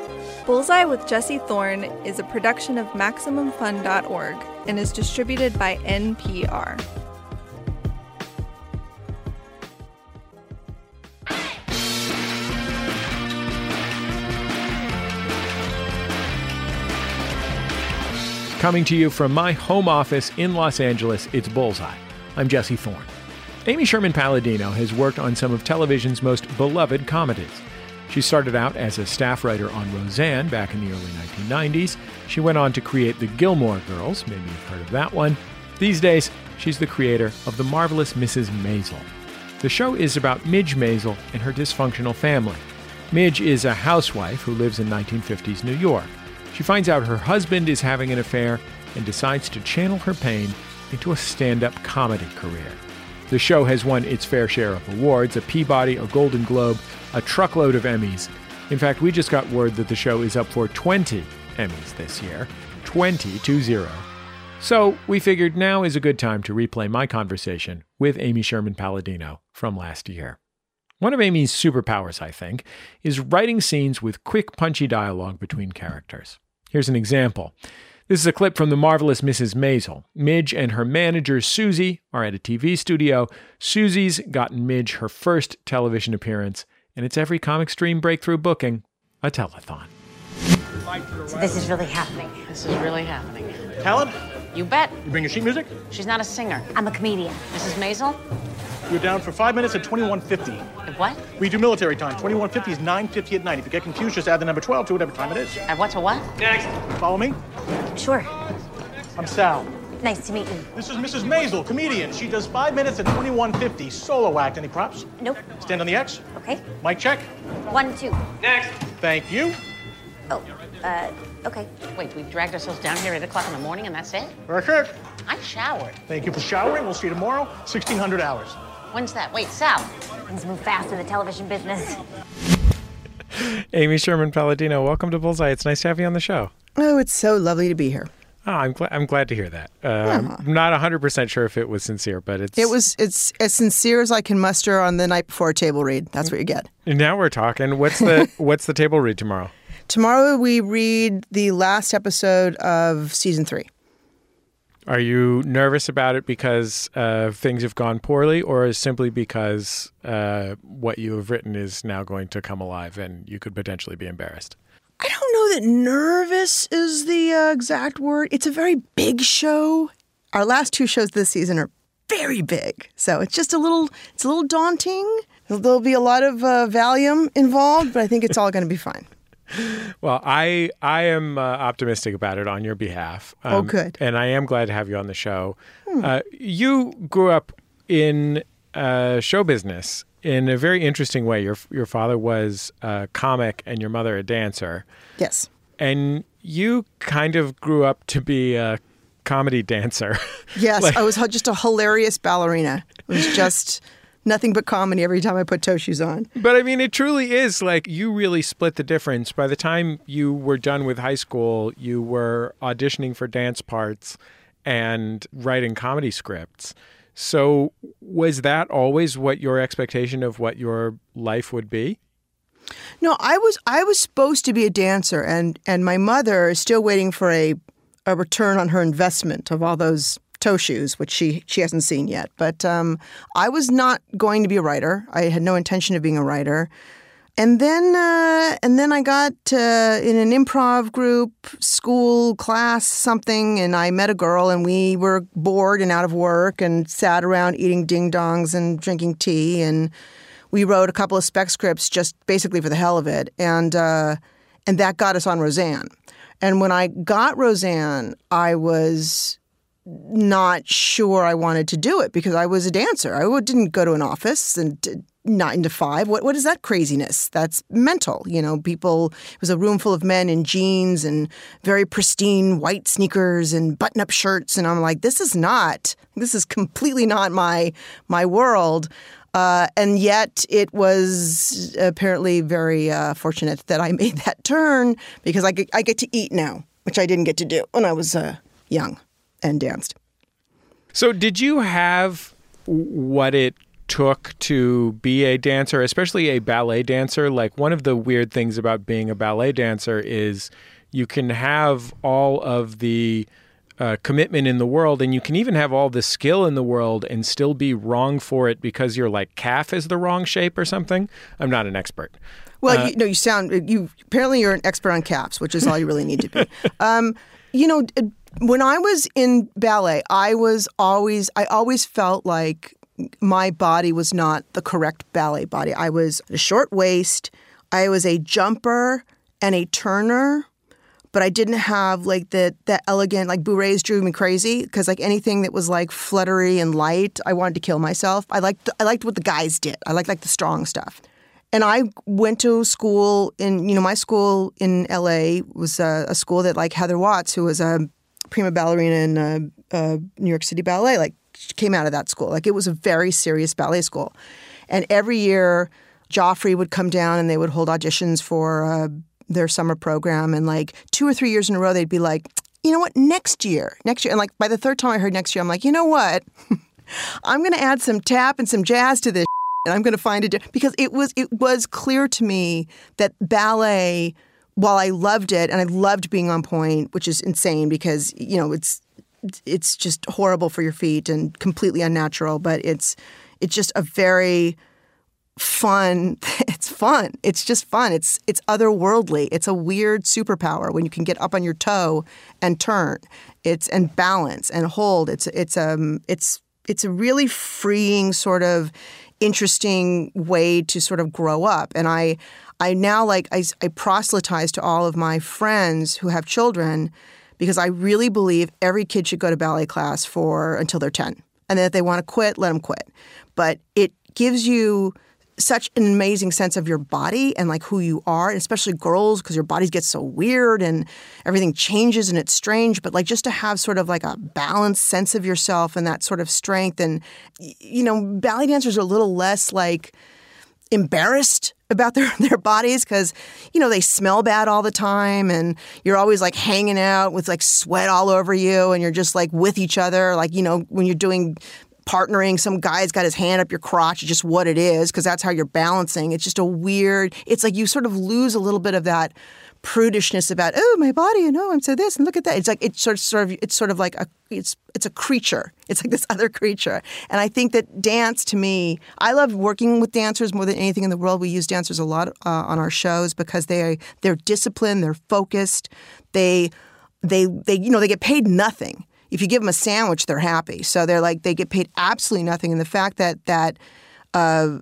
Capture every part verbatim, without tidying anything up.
Bullseye with Jesse Thorne is a production of Maximum Fun dot org and is distributed by N P R. Coming to you from my home office in Los Angeles, it's Bullseye. I'm Jesse Thorne. Amy Sherman Palladino has worked on some of television's most beloved comedies. She started out as a staff writer on Roseanne back in the early nineteen nineties. She went on to create The Gilmore Girls. Maybe you've heard of that one. These days, she's the creator of The Marvelous Missus Maisel. The show is about Midge Maisel and her dysfunctional family. Midge is a housewife who lives in nineteen fifties New York. She finds out her husband is having an affair and decides to channel her pain into a stand-up comedy career. The show has won its fair share of awards, a Peabody, a Golden Globe, a truckload of Emmys. In fact, we just got word that the show is up for twenty Emmys this year. twenty, two zero. So we figured now is a good time to replay my conversation with Amy Sherman Palladino from last year. One of Amy's superpowers, I think, is writing scenes with quick, punchy dialogue between characters. Here's an example. This is a clip from The Marvelous Missus Maisel. Midge and her manager, Susie, are at a T V studio. Susie's gotten Midge her first television appearance, and it's every Comic Stream Breakthrough booking, a telethon. So this is really happening. This is really happening. Talent? You bet. You bring your sheet music? She's not a singer. I'm a comedian. Missus Maisel? You're down for five minutes at twenty-one fifty. At what? We do military time. twenty-one fifty is nine fifty at night. If you get confused, just add the number twelve to whatever time it is. At what to what? Next. Follow me? Sure. I'm Sal. Nice to meet you. This is Missus Maisel, comedian. She does five minutes at twenty-one fifty. Solo act. Any props? Nope. Stand on the X. Okay. Mic check. One, two. Next. Thank you. Oh, uh, okay. Wait, we've dragged ourselves down here at eight o'clock in the morning and that's it? Perfect. I showered. Thank you for showering. We'll see you tomorrow, sixteen hundred hours. When's that? Wait, Sal. Things move fast in the television business. Amy Sherman Palladino, welcome to Bullseye. It's nice to have you on the show. Oh, it's so lovely to be here. Oh, I'm, gl- I'm glad to hear that. Uh, Yeah. I'm not one hundred percent sure if it was sincere, but it's... It was. It's as sincere as I can muster on the night before a table read. That's what you get. Now we're talking. What's the What's the table read tomorrow? Tomorrow we read the last episode of season three. Are you nervous about it because uh, things have gone poorly, or is simply because uh, what you have written is now going to come alive and you could potentially be embarrassed? I don't know that nervous is the uh, exact word. It's a very big show. Our last two shows this season are very big, so it's just a little. It's a little daunting. There'll be a lot of uh, Valium involved, but I think it's all going to be fine. Well, I I am uh, optimistic about it on your behalf. Um, Oh, good. And I am glad to have you on the show. Hmm. Uh, you grew up in uh, show business in a very interesting way. Your your father was a comic and your mother a dancer. Yes. And you kind of grew up to be a comedy dancer. Yes, Like- I was just a hilarious ballerina. It was just nothing but comedy every time I put toe shoes on. But I mean, it truly is like you really split the difference. By the time you were done with high school, you were auditioning for dance parts and writing comedy scripts. So was that always what your expectation of what your life would be? No, I was I was supposed to be a dancer, and and my mother is still waiting for a a return on her investment of all those toe shoes, which she she hasn't seen yet. But um, I was not going to be a writer. I had no intention of being a writer. And then uh, and then I got uh, in an improv group, school, class, something, and I met a girl, and we were bored and out of work and sat around eating ding-dongs and drinking tea, and we wrote a couple of spec scripts just basically for the hell of it, and uh, and that got us on Roseanne. And when I got Roseanne, I was not sure I wanted to do it because I was a dancer. I didn't go to an office and nine to five. What what is that craziness? That's mental. You know, people, it was a room full of men in jeans and very pristine white sneakers and button-up shirts. And I'm like, this is not, this is completely not my my world. Uh, and yet it was apparently very uh, fortunate that I made that turn because I get, I get to eat now, which I didn't get to do when I was uh, young and danced. So did you have what it took to be a dancer, especially a ballet dancer? Like, one of the weird things about being a ballet dancer is you can have all of the uh, commitment in the world, and you can even have all the skill in the world and still be wrong for it because your like calf is the wrong shape or something. I'm not an expert. Well, Uh, you know, you sound you apparently you're an expert on caps, which is all you really need to be. Um, you know, when I was in ballet, I was always I always felt like my body was not the correct ballet body. I was a short waist, I was a jumper and a turner, but I didn't have like the that elegant, like bourrées drove me crazy because like anything that was like fluttery and light, I wanted to kill myself. I liked I liked what the guys did. I liked like the strong stuff. And I went to school in, you know, my school in L A was a, a school that like Heather Watts, who was a prima ballerina in uh, uh, New York City Ballet, like came out of that school. Like it was a very serious ballet school. And every year Joffrey would come down and they would hold auditions for uh, their summer program. And like two or three years in a row, they'd be like, you know what, next year, next year. And like by the third time I heard next year, I'm like, you know what, I'm going to add some tap and some jazz to this. And I'm going to find it because it was it was clear to me that ballet, while I loved it and I loved being on point, which is insane because, you know, it's it's just horrible for your feet and completely unnatural, but it's it's just a very fun. It's fun. It's just fun. It's it's otherworldly. It's a weird superpower when you can get up on your toe and turn. It's and balance and hold. It's it's um it's it's a really freeing sort of interesting way to sort of grow up. And I I now like I, I proselytize to all of my friends who have children because I really believe every kid should go to ballet class for until they're ten. And then if they want to quit, let them quit. But it gives you such an amazing sense of your body and like who you are, and especially girls because your bodies get so weird and everything changes and it's strange. But like just to have sort of like a balanced sense of yourself and that sort of strength. And, you know, ballet dancers are a little less like embarrassed about their, their bodies because, you know, they smell bad all the time and you're always like hanging out with like sweat all over you and you're just like with each other. Like, you know, when you're doing partnering, some guy's got his hand up your crotch, it's just what it is, because that's how you're balancing. It's just a weird, it's like you sort of lose a little bit of that prudishness about, oh, my body, and oh, I'm so this, and look at that. It's like, it's sort of, sort of it's sort of like a, it's it's a creature. It's like this other creature. And I think that dance, to me, I love working with dancers more than anything in the world. We use dancers a lot uh, on our shows because they, they're disciplined, they're focused, they, they, they, you know, they get paid nothing. If you give them a sandwich, they're happy. So they're like, they get paid absolutely nothing. And the fact that that uh,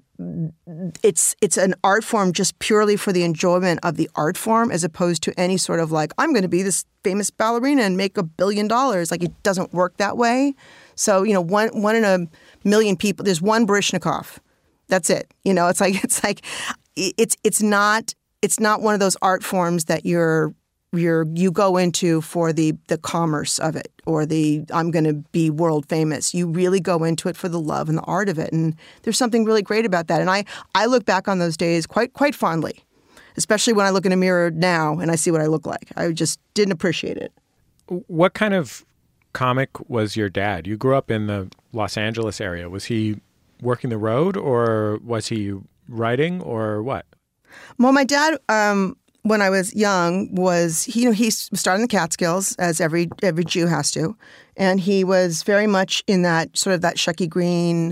it's it's an art form just purely for the enjoyment of the art form, as opposed to any sort of like, I'm going to be this famous ballerina and make a billion dollars. Like, it doesn't work that way. So, you know, one one in a million people, there's one Baryshnikov. That's it. You know, it's like it's like it's it's not it's not one of those art forms that you're you're you go into for the the commerce of it or the I'm going to be world famous. You really go into it for the love and the art of it, and there's something really great about that. And I I look back on those days quite quite fondly, especially when I look in a mirror now and I see what I look like. I just didn't appreciate it. What kind of comic was your dad? You grew up in the Los Angeles area. Was he working the road, or was he writing, or what? Well, my dad, um, when I was young, was he, you know, he started in the Catskills, as every every Jew has to, and he was very much in that sort of that Shecky Greene,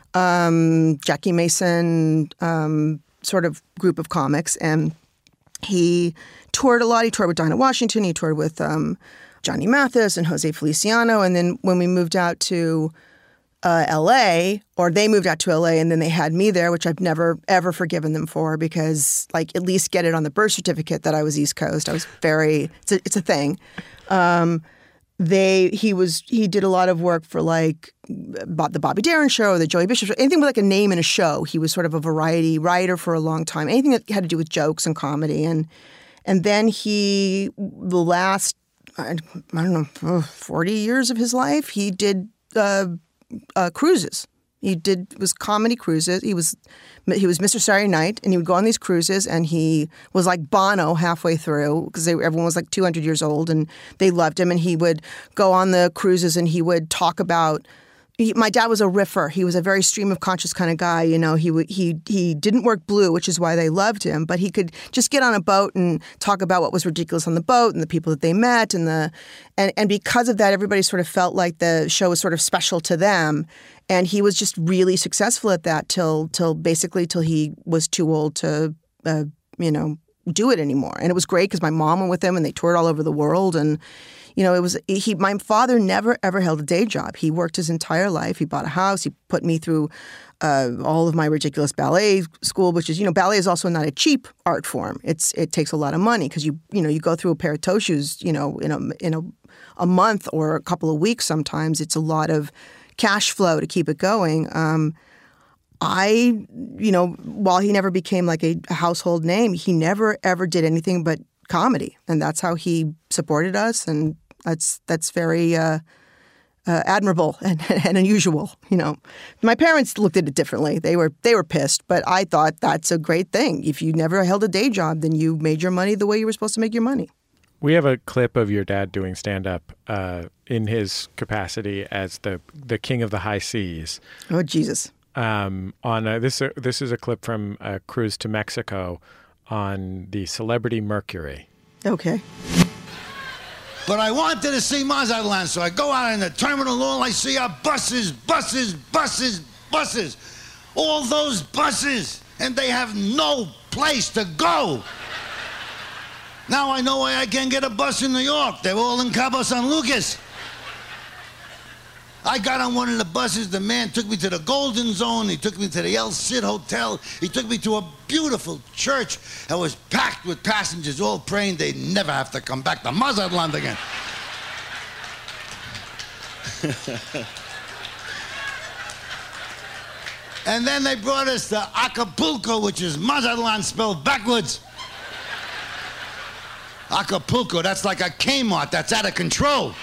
um, Jackie Mason um, sort of group of comics, and he toured a lot. He toured with Dinah Washington. He toured with um, Johnny Mathis and Jose Feliciano, and then when we moved out to Uh, L A, or they moved out to L A, and then they had me there, which I've never, ever forgiven them for, because, like, at least get it on the birth certificate that I was East Coast. I was very, it's a, it's a thing. Um, they, he was, he did a lot of work for, like, the Bobby Darin show, or the Joey Bishop show, anything with, like, a name in a show. He was sort of a variety writer for a long time, anything that had to do with jokes and comedy. And, and then he, the last, I, I don't know, forty years of his life, he did, uh, Uh, cruises. He did was comedy cruises. He was he was Mister Saturday Night, and he would go on these cruises, and he was like Bono halfway through, because everyone was like two hundred years old, and they loved him. And he would go on the cruises, and he would talk about He, my dad was a riffer. He was a very stream of conscious kind of guy. You know, he would he he didn't work blue, which is why they loved him. But he could just get on a boat and talk about what was ridiculous on the boat and the people that they met, and the and and because of that, everybody sort of felt like the show was sort of special to them. And he was just really successful at that till till basically till he was too old to uh, you know do it anymore. And it was great because my mom went with him and they toured all over the world. And you know, it was he. My father never ever held a day job. He worked his entire life. He bought a house. He put me through uh, all of my ridiculous ballet school, which is, you know, ballet is also not a cheap art form. It's it takes a lot of money because you you know you go through a pair of toe shoes, you know, in a in a a month or a couple of weeks. Sometimes it's a lot of cash flow to keep it going. Um, I, you know, while he never became like a, a household name, he never ever did anything but comedy, and that's how he supported us. And That's that's very uh, uh, admirable and, and unusual. You know, my parents looked at it differently. They were they were pissed, but I thought that's a great thing. If you never held a day job, then you made your money the way you were supposed to make your money. We have a clip of your dad doing stand-up uh, in his capacity as the the king of the high seas. Oh Jesus! Um, on a, this uh, this is a clip from a cruise to Mexico on the Celebrity Mercury. Okay. But I wanted to see Mazatlan, so I go out in the terminal, all I see are buses, buses, buses, buses. All those buses, and they have no place to go. Now I know why I can't get a bus in New York. They're all in Cabo San Lucas. I got on one of the buses. The man took me to the Golden Zone. He took me to the El Cid Hotel. He took me to a beautiful church that was packed with passengers all praying they'd never have to come back to Mazatlan again. And then they brought us to Acapulco, which is Mazatlan spelled backwards. Acapulco, that's like a Kmart that's out of control.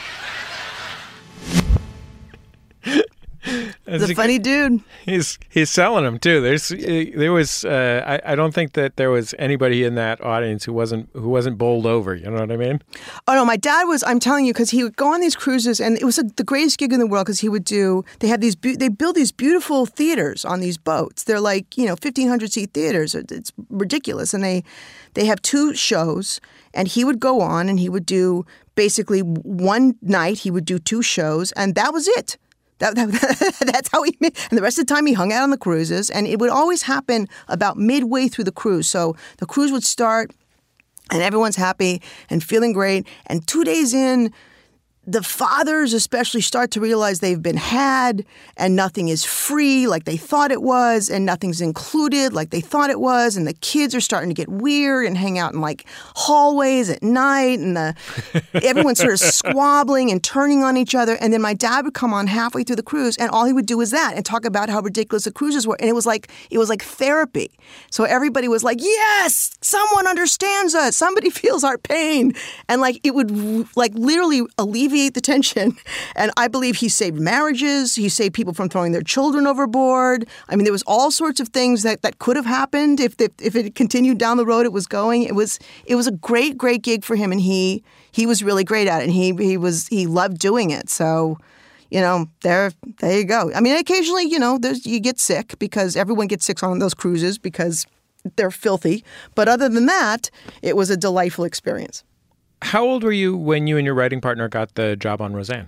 He's a funny dude. He's he's selling them too. There's there was uh, I I don't think that there was anybody in that audience who wasn't who wasn't bowled over. You know what I mean? Oh no, my dad was. I'm telling you, because he would go on these cruises, and it was a, the greatest gig in the world. Because he would do. They had these. They build these beautiful theaters on these boats. They're like you know fifteen hundred seat theaters. It's ridiculous, and they they have two shows. And he would go on, and he would do basically one night. He would do two shows, and that was it. That, that, that's how he made. And the rest of the time he hung out on the cruises, and it would always happen about midway through the cruise. So the cruise would start, and everyone's happy and feeling great. And two days in, the fathers especially start to realize they've been had, and nothing is free like they thought it was, and nothing's included like they thought it was, and the kids are starting to get weird and hang out in like hallways at night, and the everyone's sort of squabbling and turning on each other. And then my dad would come on halfway through the cruise, and all he would do was that and talk about how ridiculous the cruises were, and it was like it was like therapy. So everybody was like, "Yes, someone understands us. Somebody feels our pain," and like it would like literally alleviate the tension. And I believe he saved marriages. He saved people from throwing their children overboard. I mean, there was all sorts of things that, that could have happened if the, if it continued down the road it was going. It was it was a great, great gig for him, and he he was really great at it. And he he was he loved doing it. So, you know, there there you go. I mean, occasionally, you know, there's you get sick because everyone gets sick on those cruises because they're filthy. But other than that, it was a delightful experience. How old were you when you and your writing partner got the job on Roseanne?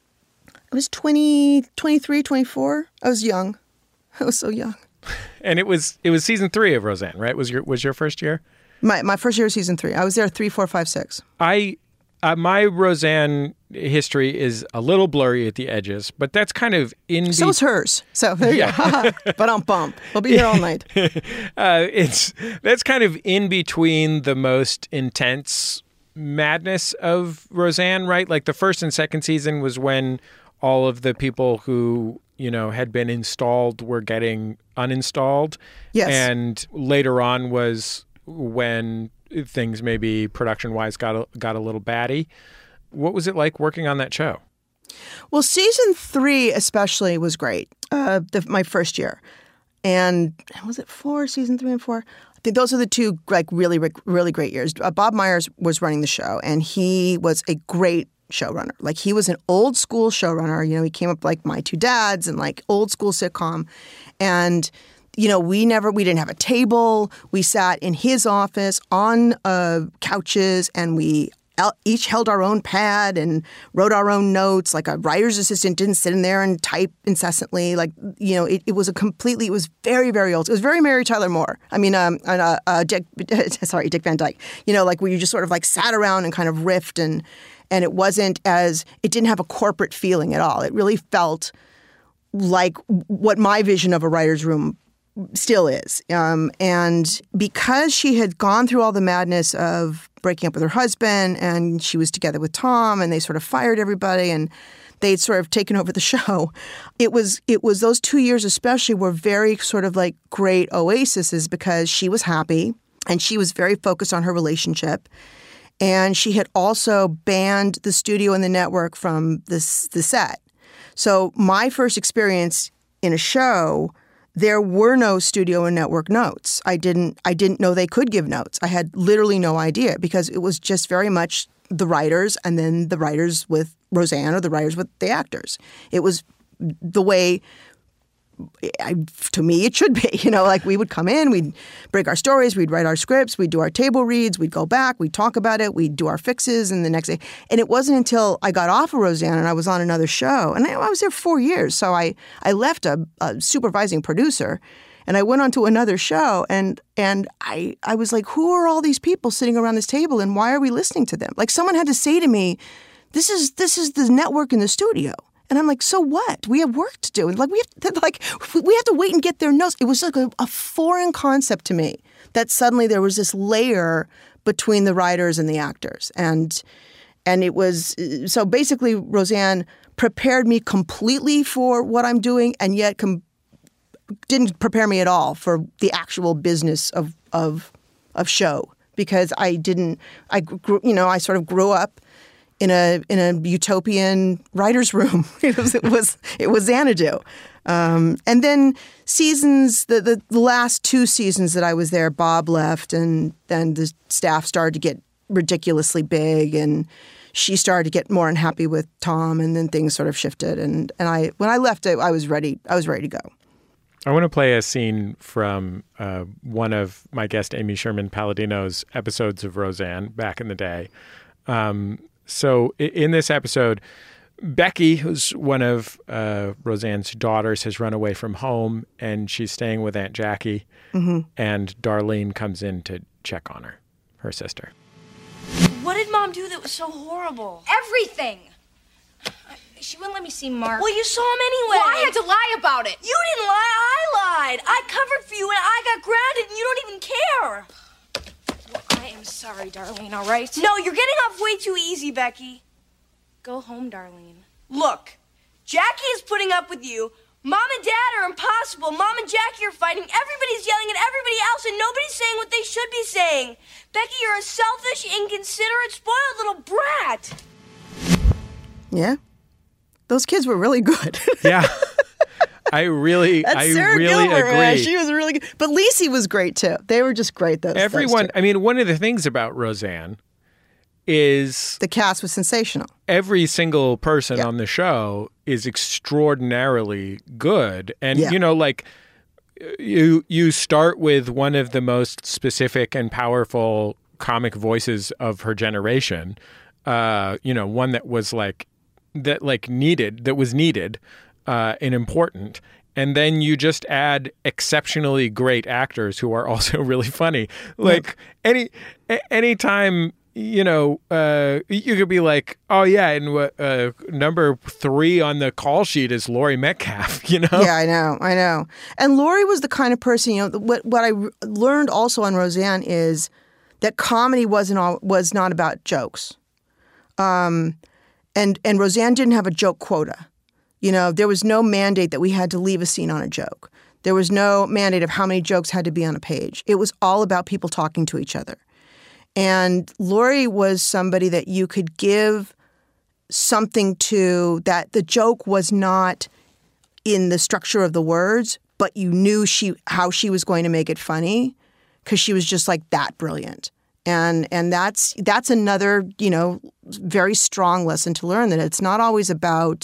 I was twenty, twenty-three, twenty-four. I was young. I was so young. And it was it was season three of Roseanne, right? Was your was your first year? My my first year of season three. I was there three, four, five, six. I uh, my Roseanne history is a little blurry at the edges, but that's kind of in. So be- is hers. So there you yeah. go. But I'm bump. We'll be here all night. uh, it's that's kind of in between the most intense madness of Roseanne, right? Like the first and second season was when all of the people who, you know, had been installed were getting uninstalled. Yes. And later on was when things maybe production-wise got a, got a little batty. What was it like working on that show? Well, season three especially was great. Uh, the, my first year. And was it four, season three and four? I think those are the two like really, really great years. Uh, Bob Myers was running the show, and he was a great showrunner. Like he was an old school showrunner. You know, he came up like My Two Dads and like old school sitcom. And, you know, we never, we didn't have a table. We sat in his office on uh, couches, and we each held our own pad and wrote our own notes. Like a writer's assistant didn't sit in there and type incessantly. Like, you know, it, it was a completely, it was very, very old. It was very Mary Tyler Moore. I mean, um, uh, uh, Dick, sorry, Dick Van Dyke. You know, like where you just sort of like sat around and kind of riffed, and and it wasn't as, it didn't have a corporate feeling at all. It really felt like what my vision of a writer's room still is. Um, and because she had gone through all the madness of breaking up with her husband, and she was together with Tom, and they sort of fired everybody, and they'd sort of taken over the show. It was it was those two years especially were very sort of like great oases, because she was happy and she was very focused on her relationship. And she had also banned the studio and the network from this the set. So my first experience in a show, there were no studio and network notes. I didn't I didn't know they could give notes. I had literally no idea, because it was just very much the writers and then the writers with Roseanne, or the writers with the actors. It was the way, I, to me, it should be. You know, like we would come in, we'd break our stories, we'd write our scripts, we'd do our table reads, we'd go back, we'd talk about it, we'd do our fixes, and the next day. And it wasn't until I got off of Roseanne and I was on another show, and I, I was there four years. So I, I left a, a supervising producer, and I went on to another show, and and I, I was like, who are all these people sitting around this table, and why are we listening to them? Like someone had to say to me, this is this is the network in the studio. And I'm like, so what? We have work to do. And like we have to, like we have to wait and get their notes. It was like a, a foreign concept to me that suddenly there was this layer between the writers and the actors. And and it was so basically Roseanne prepared me completely for what I'm doing, and yet com- didn't prepare me at all for the actual business of of of show, because I didn't I grew, you know, I sort of grew up in a in a utopian writer's room. It was it was it was Xanadu. Um, and then seasons, the, the the last two seasons that I was there, Bob left, and then the staff started to get ridiculously big, and she started to get more unhappy with Tom, and then things sort of shifted. And and I when I left, I, I was ready. I was ready to go. I want to play a scene from uh, one of my guest Amy Sherman Palladino's episodes of Roseanne back in the day. Um, So in this episode, Becky, who's one of uh, Roseanne's daughters, has run away from home, and she's staying with Aunt Jackie. Mm-hmm. And Darlene comes in to check on her, her sister. What did Mom do that was so horrible? Everything. She wouldn't let me see Mark. Well, you saw him anyway. Well, I had to lie about it. You didn't lie. I lied. I covered for you, and I got grounded, and you don't even care. I am sorry, Darlene, all right? No, you're getting off way too easy, Becky. Go home, Darlene. Look, Jackie is putting up with you. Mom and Dad are impossible. Mom and Jackie are fighting. Everybody's yelling at everybody else, and nobody's saying what they should be saying. Becky, you're a selfish, inconsiderate, spoiled little brat. Yeah. Those kids were really good. Yeah. I really, That's I Sarah really Gilbert, agree. man. She was really good. But Lacey was great, too. They were just great, those Everyone, those two. I mean, one of the things about Roseanne is the cast was sensational. Every single person yeah. on the show is extraordinarily good. And, yeah. you know, like, you you start with one of the most specific and powerful comic voices of her generation, uh, you know, one that was like, that like needed, that was needed. Uh, and important. And then you just add exceptionally great actors who are also really funny. Like yep. any anytime, you know, uh, you could be like, oh, yeah, and uh, number three on the call sheet is Laurie Metcalf, you know? Yeah, I know. I know. And Laurie was the kind of person, you know, what what I learned also on Roseanne is that comedy wasn't all, was not about jokes. Um, and and Roseanne didn't have a joke quota. You know, there was no mandate that we had to leave a scene on a joke. There was no mandate of how many jokes had to be on a page. It was all about people talking to each other. And Laurie was somebody that you could give something to, that the joke was not in the structure of the words, but you knew she how she was going to make it funny. because she was just like that brilliant. And and that's that's another, you know, very strong lesson to learn, that it's not always about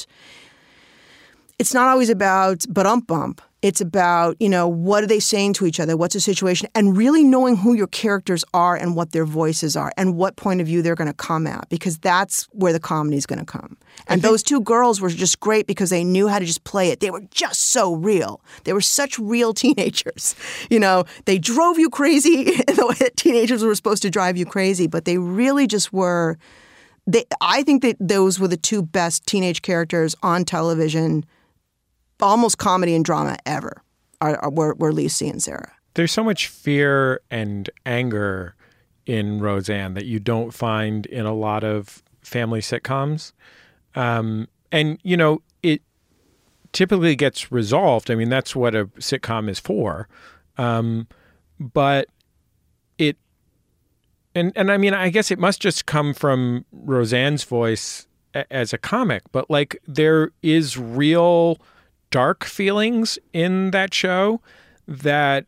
it's not always about but-ump bump. It's about, you know, what are they saying to each other? What's the situation? And really knowing who your characters are and what their voices are and what point of view they're going to come at, because that's where the comedy is going to come. And those two girls were just great because they knew how to just play it. They were just so real. They were such real teenagers. You know, they drove you crazy in the way that teenagers were supposed to drive you crazy, but they really just were. They, I think that those were the two best teenage characters on television, almost comedy and drama ever, are, are, were, were Lisey and Sarah. There's so much fear and anger in Roseanne that you don't find in a lot of family sitcoms. Um, and, you know, it typically gets resolved. I mean, that's what a sitcom is for. Um, but it, and, and I mean, I guess it must just come from Roseanne's voice a, as a comic, but like there is real dark feelings in that show that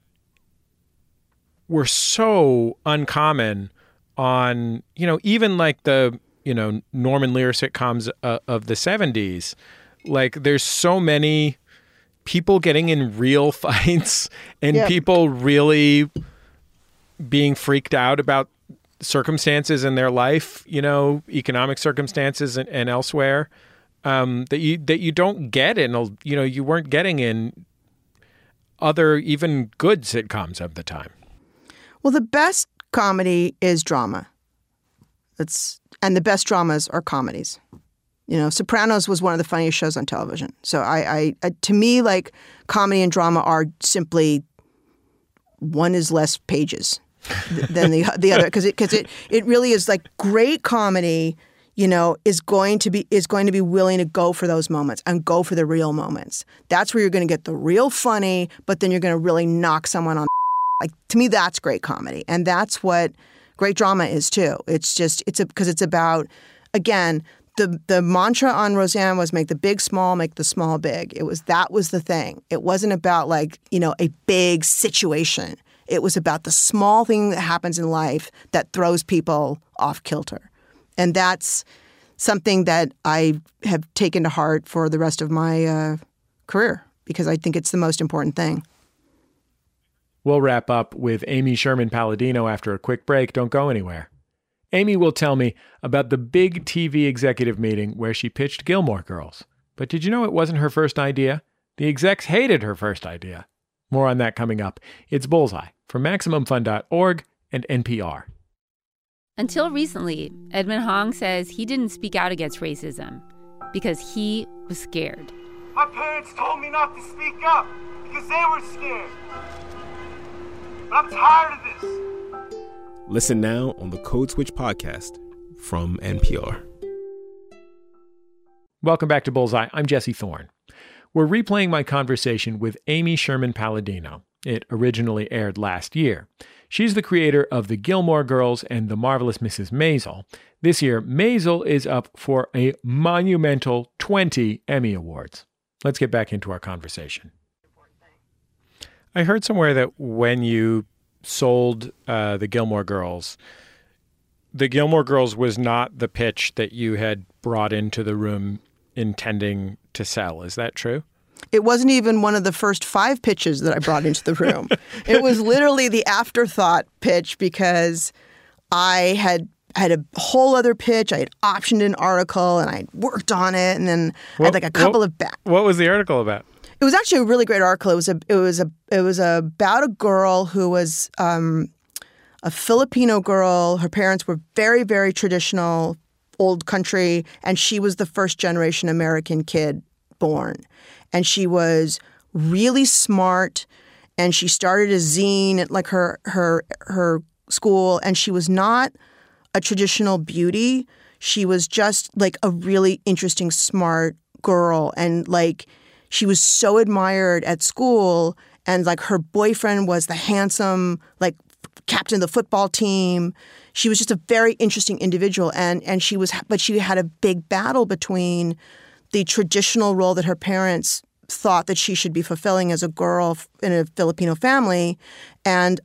were so uncommon on, you know, even like the, you know, Norman Lear sitcoms uh, of the seventies. Like there's so many people getting in real fights and yep. people really being freaked out about circumstances in their life, you know, economic circumstances and, and elsewhere. Um, that you that you don't get in, a, you know, you weren't getting in other even good sitcoms of the time. Well, the best comedy is drama. It's and the best dramas are comedies. You know, Sopranos was one of the funniest shows on television. So I, I, I to me, like comedy and drama are simply one is less pages than the the other, because it because it it really is like great comedy. You know, is going to be is going to be willing to go for those moments and go for the real moments. That's where you're going to get the real funny, but then you're going to really knock someone on. Like to me, that's great comedy, and that's what great drama is too. It's just it's a because it's about, again, the the mantra on Roseanne was make the big small, make the small big. It was that was the thing. It wasn't about like, you know, a big situation. It was about the small thing that happens in life that throws people off kilter. And that's something that I have taken to heart for the rest of my uh, career, because I think it's the most important thing. We'll wrap up with Amy Sherman Palladino after a quick break. Don't go anywhere. Amy will tell me about the big T V executive meeting where she pitched Gilmore Girls. But did you know it wasn't her first idea? The execs hated her first idea. More on that coming up. It's Bullseye from Maximum Fun dot org and N P R. Until recently, Edmund Hong says he didn't speak out against racism because he was scared. My parents told me not to speak up because they were scared. But I'm tired of this. Listen now on the Code Switch podcast from N P R. Welcome back to Bullseye. I'm Jesse Thorne. We're replaying my conversation with Amy Sherman Palladino. It originally aired last year. She's the creator of The Gilmore Girls and The Marvelous Missus Maisel. This year, Maisel is up for a monumental twenty Emmy Awards. Let's get back into our conversation. I heard somewhere that when you sold uh, The Gilmore Girls, The Gilmore Girls was not the pitch that you had brought into the room intending to sell. Is that true? It wasn't even one of the first five pitches that I brought into the room. It was literally the afterthought pitch, because I had had a whole other pitch. I had optioned an article and I worked on it, and then what, I had like a couple what, of back. What was the article about? It was actually a really great article. It was a it was a it was about a girl who was um, a Filipino girl. Her parents were very, very traditional, old country, and she was the first generation American kid born. And she was really smart, and she started a zine at like her her her school, and she was not a traditional beauty. She was just like a really interesting, smart girl, and like she was so admired at school, and like her boyfriend was the handsome like captain of the football team. She was just a very interesting individual, and and she was but she had a big battle between the traditional role that her parents thought that she should be fulfilling as a girl in a Filipino family, and a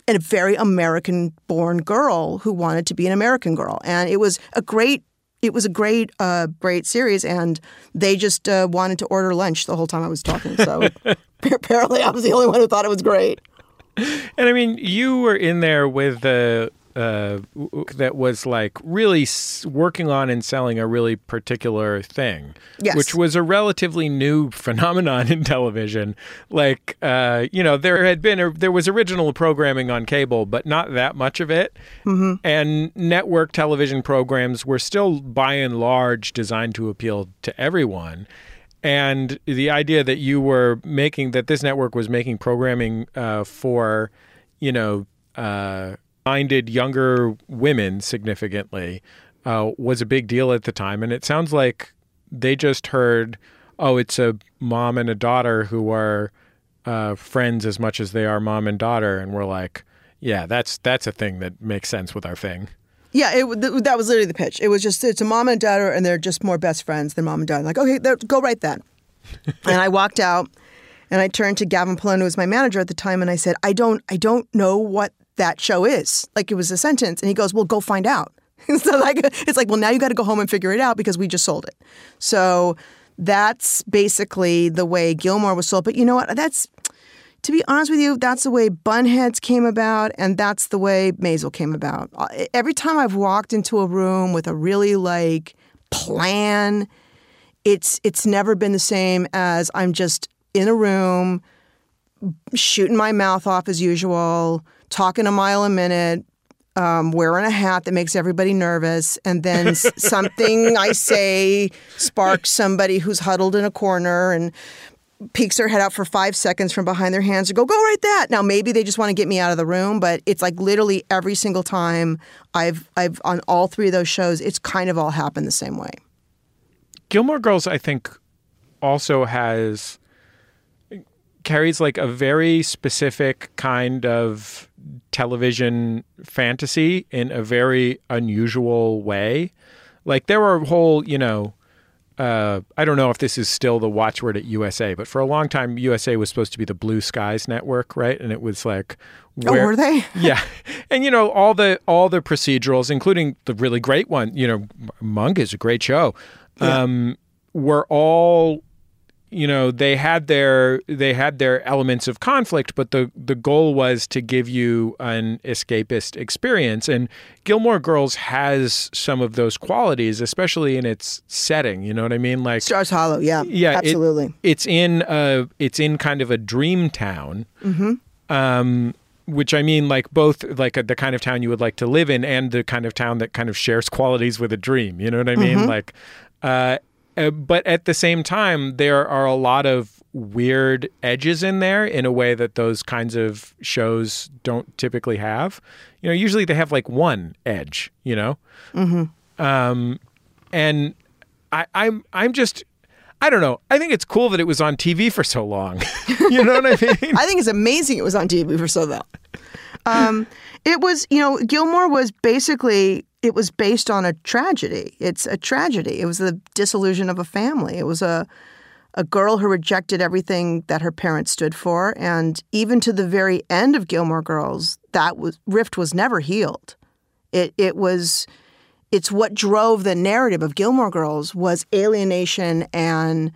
and a very American-born girl who wanted to be an American girl. And it was a great, it was a great, uh, great series. And they just uh, wanted to order lunch the whole time I was talking. So apparently I was the only one who thought it was great. And I mean, you were in there with the uh, that was like really s- working on and selling a really particular thing, yes. which was a relatively new phenomenon in television. Like, uh, you know, there had been a, there was original programming on cable, but not that much of it. Mm-hmm. And network television programs were still, by and large, designed to appeal to everyone. And the idea that you were making, that this network was making programming uh, for, you know, uh, minded younger women significantly uh, was a big deal at the time. And it sounds like they just heard, oh, it's a mom and a daughter who are uh, friends as much as they are mom and daughter. And we're like, yeah, that's that's a thing that makes sense with our thing. Yeah, it, th- that was literally the pitch. It was just, it's a mom and daughter, and they're just more best friends than mom and dad. Like, okay, go write that. And I walked out, and I turned to Gavin Polone, who was my manager at the time, and I said, I don't, I don't know what that show is. Like, it was a sentence. And he goes, well, go find out. So like, it's like, well, now you got to go home and figure it out because we just sold it. So that's basically the way Gilmore was sold. But you know what? That's, to be honest with you, that's the way Bunheads came about, and that's the way Maisel came about. Every time I've walked into a room with a really, like, plan, it's it's never been the same as I'm just in a room, shooting my mouth off as usual, talking a mile a minute, um, wearing a hat that makes everybody nervous, and then s- something I say sparks somebody who's huddled in a corner and peeks their head out for five seconds from behind their hands and go, go write that. Now, maybe they just want to get me out of the room, but it's like literally every single time I've, I've on all three of those shows, it's kind of all happened the same way. Gilmore Girls, I think, also has, carries like a very specific kind of television fantasy in a very unusual way. Like there were whole, you know, Uh, I don't know if this is still the watchword at U S A, but for a long time, U S A was supposed to be the Blue Skies Network, right? And it was like, where, oh, were they? Yeah, and you know all the all the procedurals, including the really great one, you know, Monk is a great show. Yeah. Um, were all, you know, they had their they had their elements of conflict, but the the goal was to give you an escapist experience. And Gilmore Girls has some of those qualities, especially in its setting. You know what I mean? Like Stars Hollow, yeah, yeah, absolutely. It, it's in a it's in kind of a dream town, mm-hmm. um, which I mean, like both like a, the kind of town you would like to live in, and the kind of town that kind of shares qualities with a dream. You know what I mean? Mm-hmm. Like. Uh, Uh, but at the same time, there are a lot of weird edges in there in a way that those kinds of shows don't typically have. You know, usually they have like one edge, you know? Mm-hmm. Um, and I, I'm, I'm just, I don't know. I think it's cool that it was on T V for so long. You know what I mean? I think it's amazing it was on T V for so long. Um, it was, you know, Gilmore was basically... It was based on a tragedy. It's a tragedy. It was the dissolution of a family. It was a a girl who rejected everything that her parents stood for. And even to the very end of Gilmore Girls, that was, rift was never healed. It it was, it's what drove the narrative of Gilmore Girls was alienation and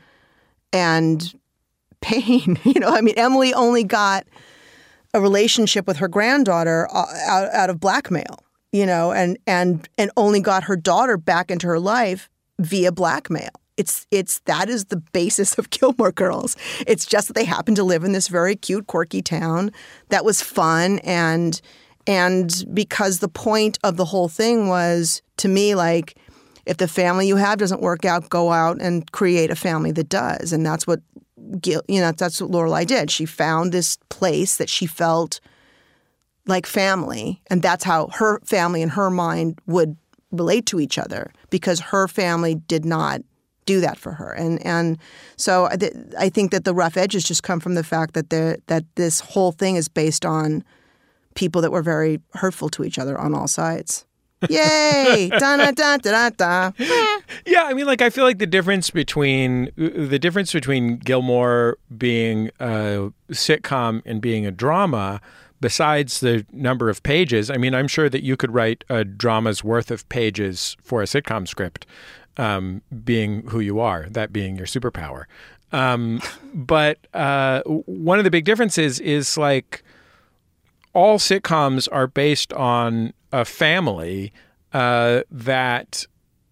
and pain. You know, I mean, Emily only got a relationship with her granddaughter out, out of blackmail. You know, and and and only got her daughter back into her life via blackmail. It's it's that is the basis of Gilmore Girls. It's just that they happen to live in this very cute, quirky town that was fun, and and because the point of the whole thing was, to me, like, if the family you have doesn't work out, go out and create a family that does, and that's what Gil, you know, that's what Lorelai did. She found this place that she felt like family, and that's how her family and her mind would relate to each other, because her family did not do that for her. And and so I, th- I think that the rough edges just come from the fact that there that this whole thing is based on people that were very hurtful to each other on all sides. Yay! da da da da da. Yeah, I mean, like I feel like the difference between the difference between Gilmore being a sitcom and being a drama besides the number of pages, I mean, I'm sure that you could write a drama's worth of pages for a sitcom script, um, being who you are, that being your superpower. Um, but uh, one of the big differences is like all sitcoms are based on a family uh, that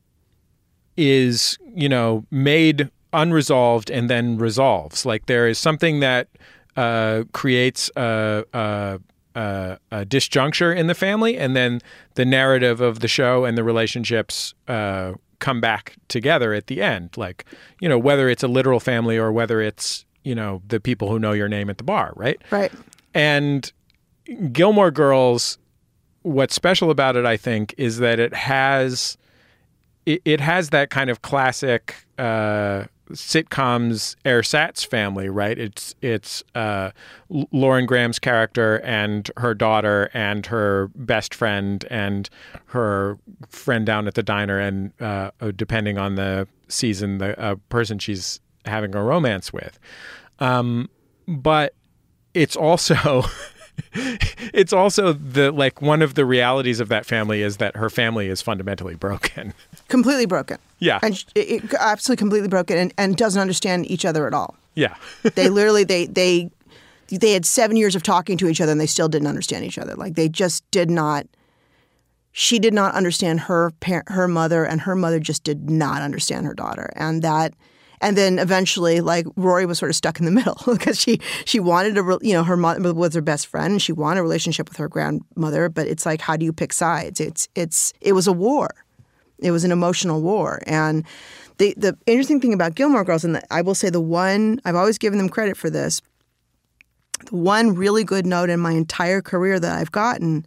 is, you know, made unresolved and then resolves. Like there is something that uh, creates a, a, a, a disjuncture in the family, and then the narrative of the show and the relationships uh, come back together at the end. Like, you know, whether it's a literal family or whether it's, you know, the people who know your name at the bar, right? Right. And Gilmore Girls, what's special about it, I think, is that it has it, it has that kind of classic uh, sitcoms ersatz family, right? It's it's uh, Lauren Graham's character and her daughter and her best friend and her friend down at the diner, and uh, depending on the season, the uh, person she's having a romance with. Um, but it's also it's also the like one of the realities of that family is that her family is fundamentally broken. Completely broken. Yeah. And it, it, absolutely completely broken and, and doesn't understand each other at all. Yeah. They literally, they, they, they had seven years of talking to each other and they still didn't understand each other. Like they just did not, she did not understand her parent, her mother, and her mother just did not understand her daughter. And that, and then eventually, like Rory was sort of stuck in the middle because she she wanted a, you know, her mother was her best friend and she wanted a relationship with her grandmother. But it's like, how do you pick sides? It's it's it was a war. It was an emotional war. And the the interesting thing about Gilmore Girls, and the, I will say the one, I've always given them credit for this, the one really good note in my entire career that I've gotten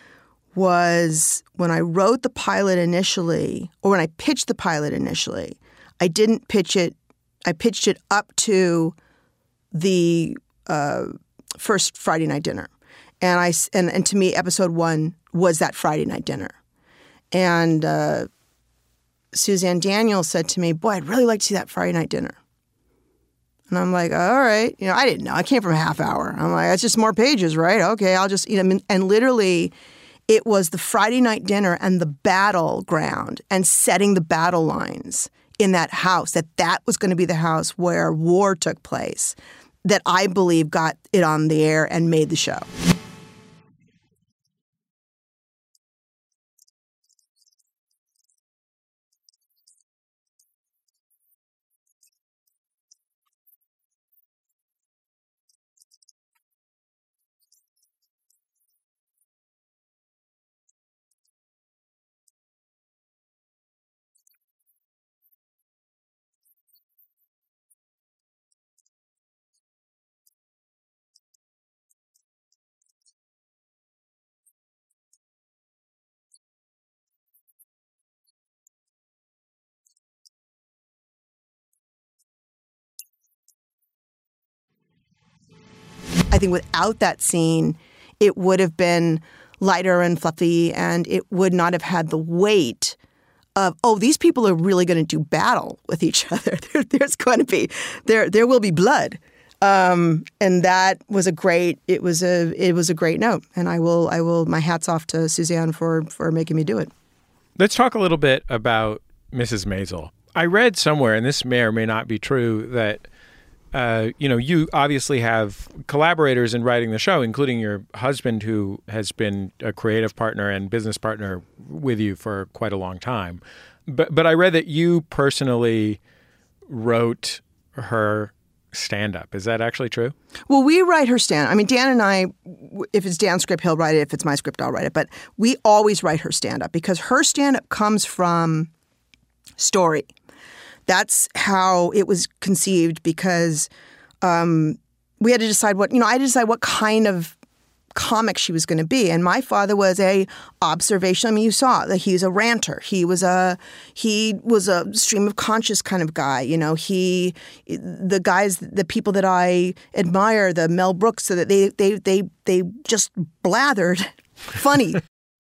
was when I wrote the pilot initially, or when I pitched the pilot initially, I didn't pitch it, I pitched it up to the uh, first Friday night dinner. And I and, and to me, episode one was that Friday night dinner. And uh, Suzanne Daniels said to me, boy, I'd really like to see that Friday night dinner. And I'm like, all right. You know, I didn't know. I came from a half hour. I'm like, it's just more pages, right? Okay, I'll just, you know, and literally it was the Friday night dinner and the battleground and setting the battle lines in that house, that that was going to be the house where war took place, that I believe got it on the air and made the show. I think without that scene, it would have been lighter and fluffy, and it would not have had the weight of, oh, these people are really going to do battle with each other. There, there's going to be, there there will be blood. Um, and that was a great, it was a it was a great note. And I will, I will, my hat's off to Suzanne for, for making me do it. Let's talk a little bit about Missus Maisel. I read somewhere, and this may or may not be true, that Uh, you know, you obviously have collaborators in writing the show, including your husband, who has been a creative partner and business partner with you for quite a long time. But but I read that you personally wrote her stand-up. Is that actually true? Well, we write her stand. I mean, Dan and I, if it's Dan's script, he'll write it. If it's my script, I'll write it. But we always write her stand-up because her stand-up comes from story. That's how it was conceived because um, we had to decide what, you know, I had to decide what kind of comic she was going to be. And my father was a observation. I mean, you saw that he's a ranter. He was a, he was a stream of conscious kind of guy. You know, he, the guys, the people that I admire, the Mel Brooks, so that they, they, they, they just blathered funny.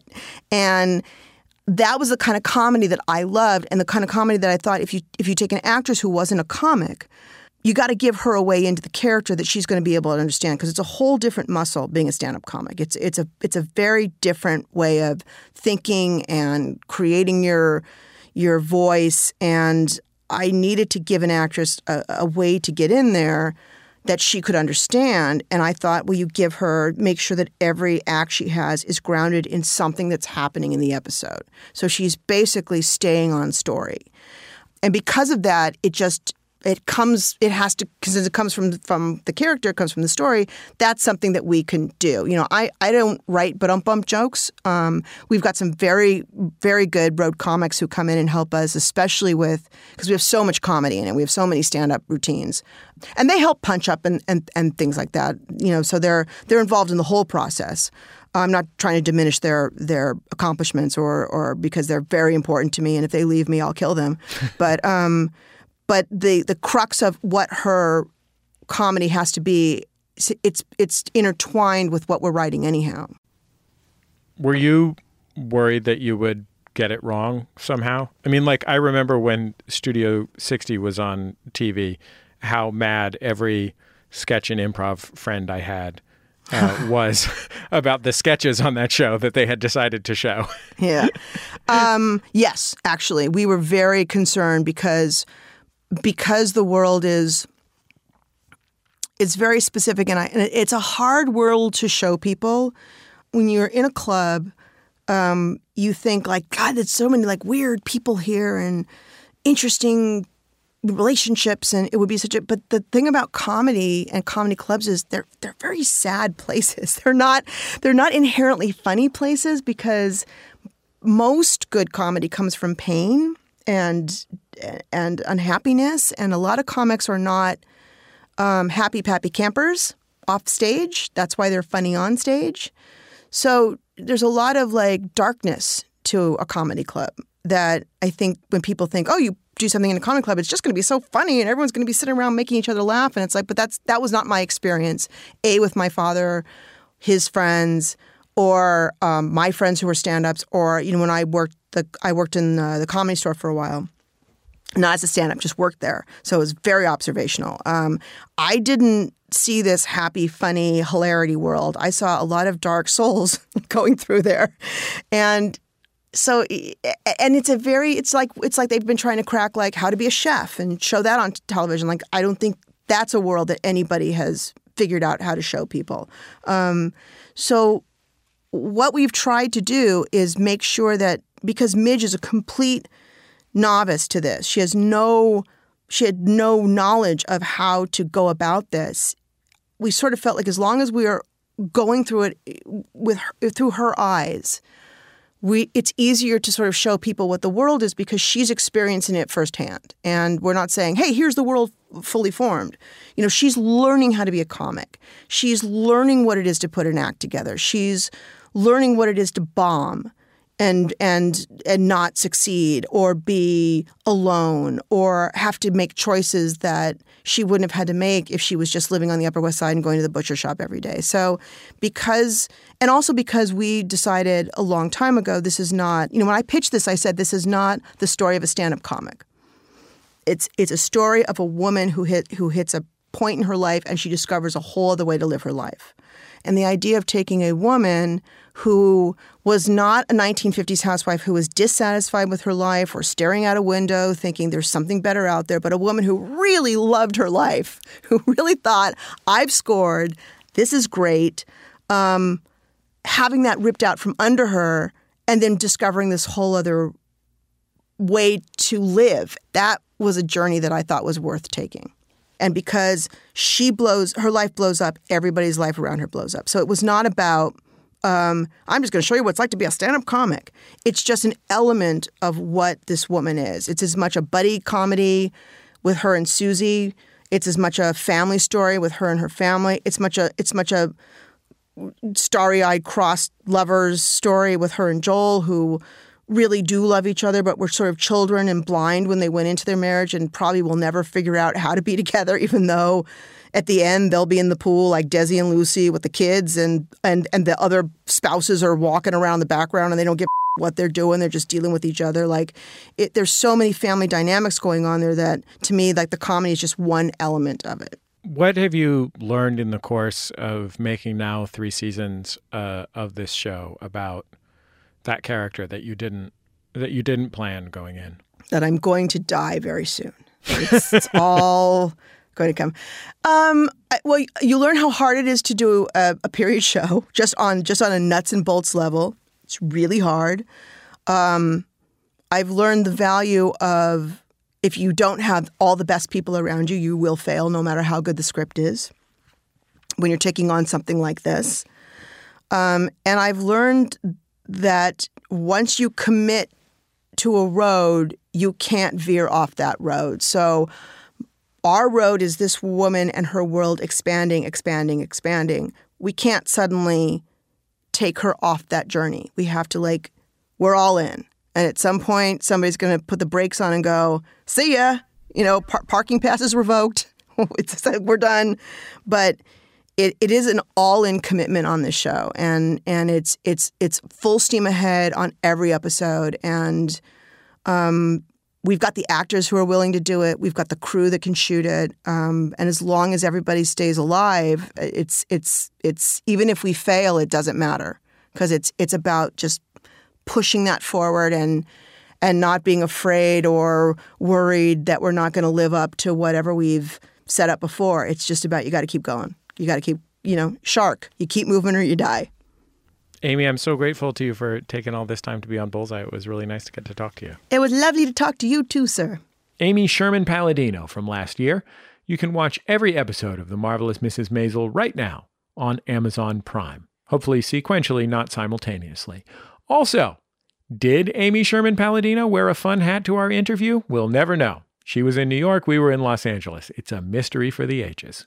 And that was the kind of comedy that I loved, and the kind of comedy that I thought if you if you take an actress who wasn't a comic, you got to give her a way into the character that she's going to be able to understand, because it's a whole different muscle being a stand-up comic. It's it's a it's a very different way of thinking and creating your your voice. And I needed to give an actress a, a way to get in there that she could understand. And I thought, well, you give her, make sure that every act she has is grounded in something that's happening in the episode. So she's basically staying on story. And because of that, it just, it comes, it has to, because it comes from from the character, it comes from the story, that's something that we can do. You know, I, I don't write but-um-bump jokes. Um, we've got some very, very good road comics who come in and help us, especially with, because we have so much comedy in it. We have so many stand-up routines. And they help punch up and, and, and things like that. You know, so they're they're involved in the whole process. I'm not trying to diminish their their accomplishments or or because they're very important to me, and if they leave me, I'll kill them. But um, but the the crux of what her comedy has to be, it's it's intertwined with what we're writing anyhow. Were you worried that you would get it wrong somehow? I mean, like, I remember when Studio sixty was on T V, how mad every sketch and improv friend I had uh, was about the sketches on that show that they had decided to show. Yeah. Um, yes, actually. We were very concerned because because the world is it's very specific, and, I, and it's a hard world to show people. When you're in a club, um, you think like, God, there's so many like weird people here and interesting relationships, and it would be such a, but the thing about comedy and comedy clubs is they're they're very sad places. They're not they're not inherently funny places, because most good comedy comes from pain and and unhappiness, and a lot of comics are not um, happy pappy campers off stage. That's why they're funny on stage. So there's a lot of like darkness to a comedy club that I think when people think, oh, you do something in a comedy club, it's just going to be so funny and everyone's going to be sitting around making each other laugh. And it's like, but that's that was not my experience, A, with my father, his friends, or um, my friends who were stand-ups, or, you know, when I worked the I worked in uh, the Comedy Store for a while, not as a stand-up, just worked there. So it was very observational. Um, I didn't see this happy, funny, hilarity world. I saw a lot of dark souls going through there. And so, and it's a very, it's like, it's like they've been trying to crack like how to be a chef and show that on television. Like, I don't think that's a world that anybody has figured out how to show people. Um, so what we've tried to do is make sure that, because Midge is a complete novice to this, she has no, she had no knowledge of how to go about this. We sort of felt like as long as we are going through it with her, through her eyes, We, it's easier to sort of show people what the world is because she's experiencing it firsthand. And we're not saying, hey, here's the world fully formed. You know, she's learning how to be a comic. She's learning what it is to put an act together. She's learning what it is to bomb and and and not succeed, or be alone, or have to make choices that she wouldn't have had to make if she was just living on the Upper West Side and going to the butcher shop every day. So because, and also because we decided a long time ago, this is not, you know, when I pitched this, I said, this is not the story of a stand-up comic. It's it's a story of a woman who hit who hits a point in her life and she discovers a whole other way to live her life. And the idea of taking a woman who was not a nineteen fifties housewife who was dissatisfied with her life or staring out a window thinking there's something better out there, but a woman who really loved her life, who really thought, I've scored, this is great, um, having that ripped out from under her and then discovering this whole other way to live. That was a journey that I thought was worth taking. And because she blows, her life blows up, everybody's life around her blows up. So it was not about, um, I'm just going to show you what it's like to be a stand-up comic. It's just an element of what this woman is. It's as much a buddy comedy with her and Susie. It's as much a family story with her and her family. It's much a, it's much a starry-eyed crossed lovers story with her and Joel, who really do love each other, but were sort of children and blind when they went into their marriage and probably will never figure out how to be together, even though at the end they'll be in the pool like Desi and Lucy with the kids, and and, and the other spouses are walking around the background and they don't give what they're doing. They're just dealing with each other. Like, it, there's so many family dynamics going on there that, to me, like the comedy is just one element of it. What have you learned in the course of making now three seasons uh, of this show about that character that you didn't that you didn't plan going in? That I'm going to die very soon. It's, it's all going to come. Um, I, well, you learn how hard it is to do a, a period show just on just on a nuts and bolts level. It's really hard. Um, I've learned the value of, if you don't have all the best people around you, you will fail no matter how good the script is when you're taking on something like this. Um, and I've learned that once you commit to a road, you can't veer off that road. So our road is this woman and her world expanding, expanding, expanding. We can't suddenly take her off that journey. We have to, like, we're all in. And at some point, somebody's going to put the brakes on and go, see ya. You know, par- parking pass is revoked. It's, we're done. But it, it is an all-in commitment on this show. And and it's it's it's full steam ahead on every episode. And um, we've got the actors who are willing to do it. We've got the crew that can shoot it. Um, and as long as everybody stays alive, it's it's it's even if we fail, it doesn't matter. Because it's it's about just pushing that forward and and not being afraid or worried that we're not going to live up to whatever we've set up before. It's just about, you got to keep going. You got to keep, you know, shark. You keep moving or you die. Amy, I'm so grateful to you for taking all this time to be on Bullseye. It was really nice to get to talk to you. It was lovely to talk to you too, sir. Amy Sherman Palladino from last year. You can watch every episode of The Marvelous Missus Maisel right now on Amazon Prime. Hopefully sequentially, not simultaneously. Also, did Amy Sherman Palladino wear a fun hat to our interview? We'll never know. She was in New York. We were in Los Angeles. It's a mystery for the ages.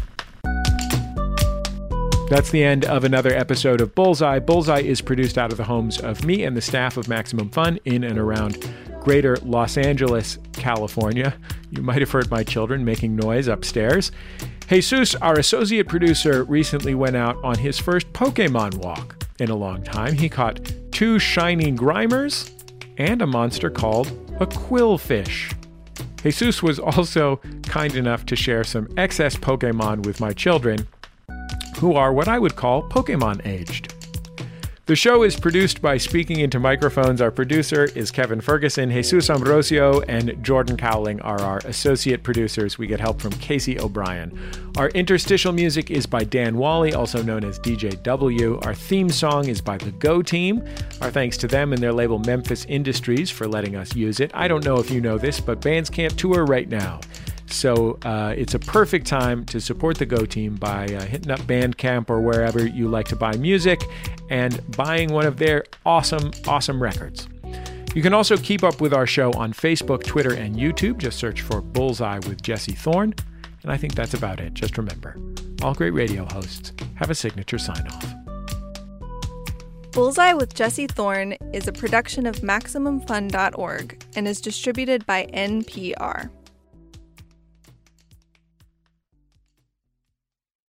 That's the end of another episode of Bullseye. Bullseye is produced out of the homes of me and the staff of Maximum Fun in and around greater Los Angeles, California. You might have heard my children making noise upstairs. Jesus, our associate producer, recently went out on his first Pokemon walk in a long time. He caught two shiny Grimers and a monster called a Quillfish. Jesus was also kind enough to share some excess Pokemon with my children, who are what I would call Pokemon aged. The show is produced by Speaking Into Microphones. Our producer is Kevin Ferguson. Jesus Ambrosio and Jordan Cowling are our associate producers. We get help from Casey O'Brien. Our interstitial music is by Dan Wally, also known as D J W. Our theme song is by the Go Team. Our thanks to them and their label Memphis Industries for letting us use it. I don't know if you know this, but bands can't tour right now. So uh, it's a perfect time to support the Go Team by uh, hitting up Bandcamp or wherever you like to buy music and buying one of their awesome, awesome records. You can also keep up with our show on Facebook, Twitter, and YouTube. Just search for Bullseye with Jesse Thorne. And I think that's about it. Just remember, all great radio hosts have a signature sign-off. Bullseye with Jesse Thorne is a production of Maximum Fun dot org and is distributed by N P R.